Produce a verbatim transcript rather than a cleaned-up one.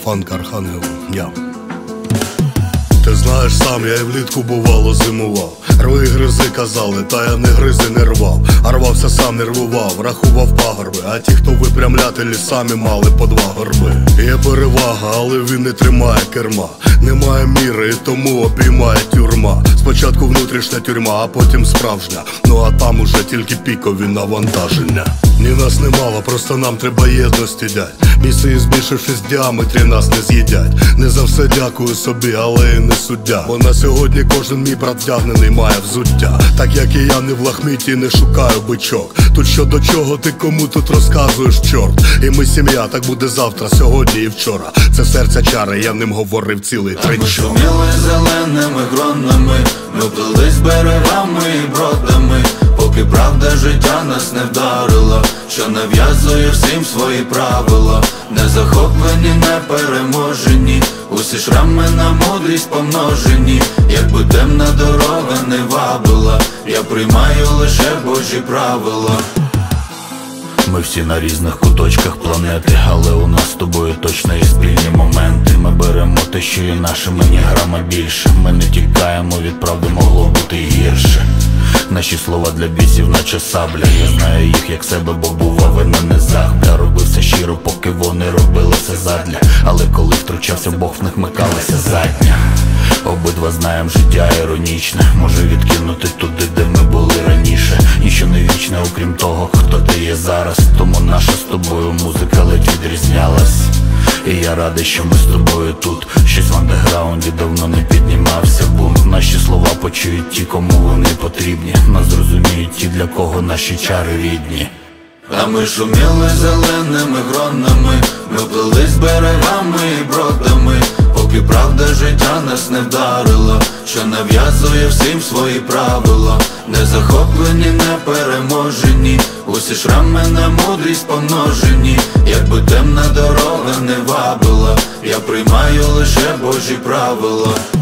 фанк Архангел, я. Ти знаєш сам, я і влітку бувало зимував. Рви гризи казали, та я не гризи не рвав. А рвався сам, не рвував, рахував пагорби. А ті, хто випрямлятелі, самі мали по два горби. Є перевага, але він не тримає керма. Немає міри, і тому обіймає тюрма. Спочатку внутрішня тюрма, а потім справжня. Ну а там уже тільки пікові навантаження. Ні нас не мало, просто нам треба єдності, дядь. Місії, збільшившись в діаметрі, нас не з'їдять. Не за все дякую собі, але і не суддя. Бо на сьогодні кожен мій брат вдягнений має взуття. Так як і я не в лахміті, не шукаю бичок. Тут що до чого, ти кому тут розказуєш, чорт. І ми сім'я, так буде завтра, сьогодні і вчора. Це серця чари, я ним говорив цілий тричок. Ми шуміли зеленими гронами, ми плились берегами і бродами, поки правда життя нас не вдарила, що нав'язує всім свої правила. Не захоплені, не переможені, усі шрами на мудрість помножені. Якби темна дорога не вабила, я приймаю лише Божі правила. Ми всі на різних куточках планети, але у нас з тобою точно є спільні моменти. Ми беремо те, що є наше, мені грама більше. Ми не тікаємо від правди, могло бути й гірше. Наші слова для бісів, наче сабля. Я знаю їх як себе, бо бував і на низах. Я робив все щиро, поки вони робили все задля. Але коли втручався Бог, в них микалася задня. Обидва знаєм, життя іронічне, може відкинути туди, де ми були раніше. Ніщо не вічне, окрім того, хто ти є зараз. Тому наша з тобою музика ледь відрізнялась. І я радий, що ми з тобою тут. Щось в андеграунді давно не піднімався бунт. Наші слова почують ті, кому вони потрібні. Нас зрозуміють ті, для кого наші чари рідні. А ми шуміли зеленими гронами, ми плились берегами і бродами, поки правда життя нас не вдарила, що нав'язує всім свої правила. Не захоплені, не переможені, усі шрами на мудрість помножені. Якби темна дорога не вабила, я приймаю лише Божі правила.